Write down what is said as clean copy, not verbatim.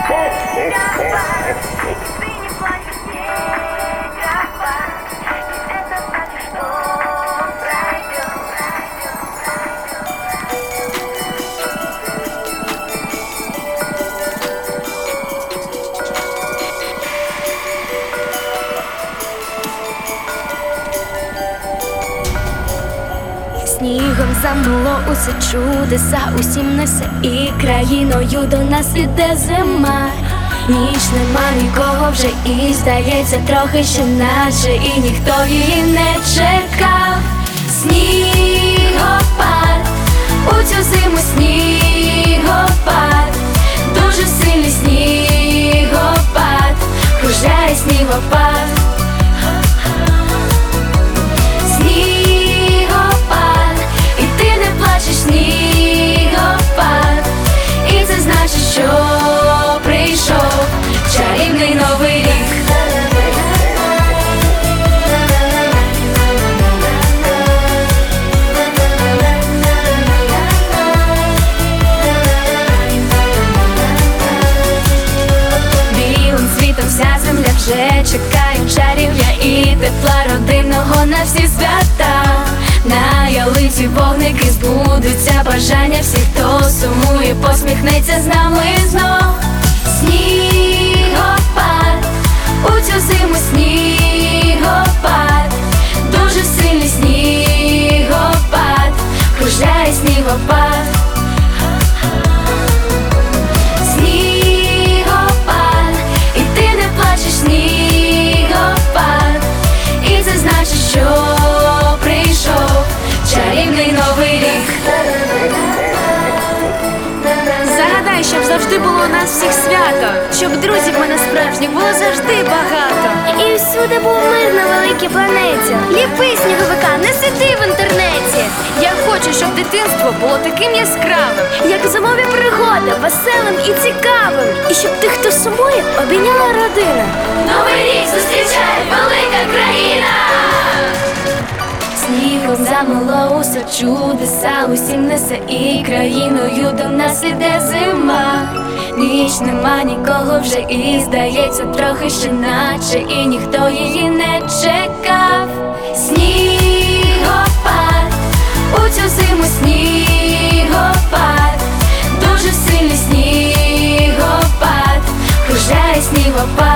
Снігом замило усе, чудеса усім несе, і країною до нас іде зима. Ніч, нема нікого вже, і здається трохи ще наче, і ніхто її не чекав. Снігопад, у цю зиму снігопад, дуже сильний снігопад, кружляє снігопад. Снігопад, і це значить, що прийшов чарівний новий рік. Білим світом вся земля вже чекає чарів'я і тепла родинного на всі свята. На ялиці вогники, збудуться бажання всіх, хто сумує, посміхнеться з нами знов. Снігопад, у цю зиму снігопад, дуже сильний снігопад, кружляє снігопад. Снігопад, і ти не плачеш, снігопад, і це значить, що прийшов чарівний новий рік. Загадай, щоб завжди було у нас всіх свято, щоб друзів мене справжніх було завжди багато. І всюди був мир на великій планеті. Ліпи сніговика, не сиди в інтернеті. Я хочу, щоб дитинство було таким яскравим, як зимові пригоди, веселим і цікавим. І щоб тих, хто сумує, обійняла родина. Новий рік зустрічає велика країна. Снігом замило усе, чудеса усім несе, і країною до нас іде зима. Ніч, нема нікого вже, і здається трохи ще наче, і ніхто її не чекав. Снігопад, у цю зиму снігопад, дуже сильний снігопад, кружляє снігопад.